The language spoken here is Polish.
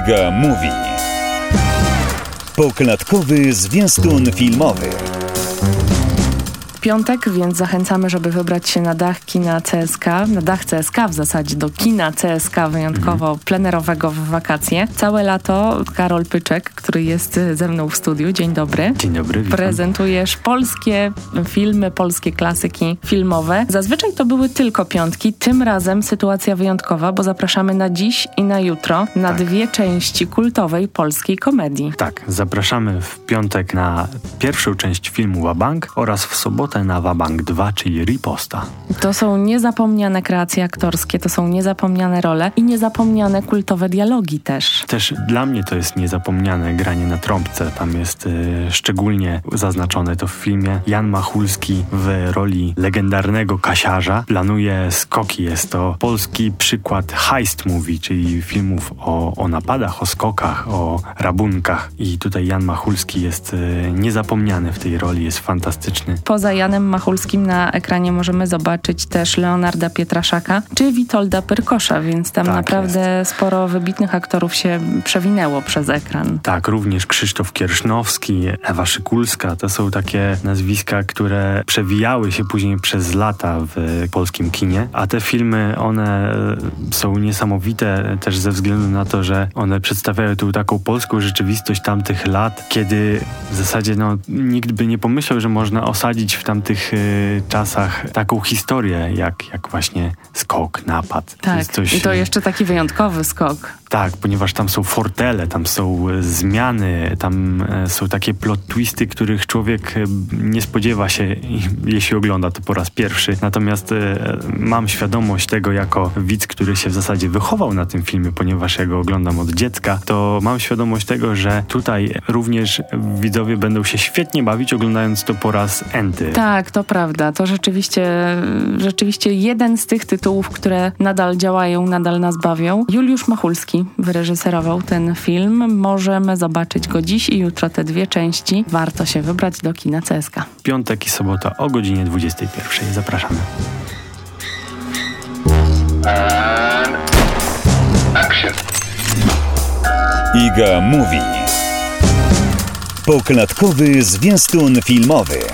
Iga Mówi. Poklatkowy zwiastun filmowy. Piątek, więc zachęcamy, żeby wybrać się na dach kina CSK, na dach CSK w zasadzie, do kina CSK wyjątkowo plenerowego w wakacje. Całe lato Karol Pyczek, który jest ze mną w studiu. Dzień dobry. Dzień dobry, witam. Prezentujesz polskie filmy, polskie klasyki filmowe. Zazwyczaj to były tylko piątki. Tym razem sytuacja wyjątkowa, bo zapraszamy na dziś i na jutro na dwie części kultowej polskiej komedii. Tak, zapraszamy w piątek na pierwszą część filmu Wabank oraz w sobotę na Wabank 2, czyli Riposta. To są niezapomniane kreacje aktorskie, to są niezapomniane role i niezapomniane kultowe dialogi też. Też dla mnie to jest niezapomniane granie na trąbce. Tam jest szczególnie zaznaczone to w filmie. Jan Machulski w roli legendarnego kasiarza planuje skoki. Jest to polski przykład heist movie, czyli filmów o napadach, o skokach, o rabunkach. I tutaj Jan Machulski jest niezapomniany w tej roli, jest fantastyczny. Poza Janem Machulskim na ekranie możemy zobaczyć też Leonarda Pietraszaka czy Witolda Pyrkosza, więc tam naprawdę sporo wybitnych aktorów się przewinęło przez ekran. Tak, również Krzysztof Kiersznowski, Ewa Szykulska, to są takie nazwiska, które przewijały się później przez lata w polskim kinie, a te filmy, one są niesamowite też ze względu na to, że one przedstawiają tu taką polską rzeczywistość tamtych lat, kiedy w zasadzie nikt by nie pomyślał, że można osadzić w tamtych czasach taką historię, jak właśnie skok, napad. Tak, i to jeszcze taki wyjątkowy skok. Tak, ponieważ tam są fortele, tam są zmiany, tam są takie plot twisty, których człowiek nie spodziewa się, jeśli ogląda to po raz pierwszy. Natomiast mam świadomość tego jako widz, który się w zasadzie wychował na tym filmie, ponieważ ja go oglądam od dziecka, to mam świadomość tego, że tutaj również widzowie będą się świetnie bawić, oglądając to po raz enty. Tak, to prawda. To rzeczywiście jeden z tych tytułów, które nadal działają, nadal nas bawią. Juliusz Machulski wyreżyserował ten film. Możemy zobaczyć go dziś i jutro, te dwie części. Warto się wybrać do kina CSK. Piątek i sobota o godzinie 21. Zapraszamy. And action. Iga Mówi. Poklatkowy zwiastun filmowy.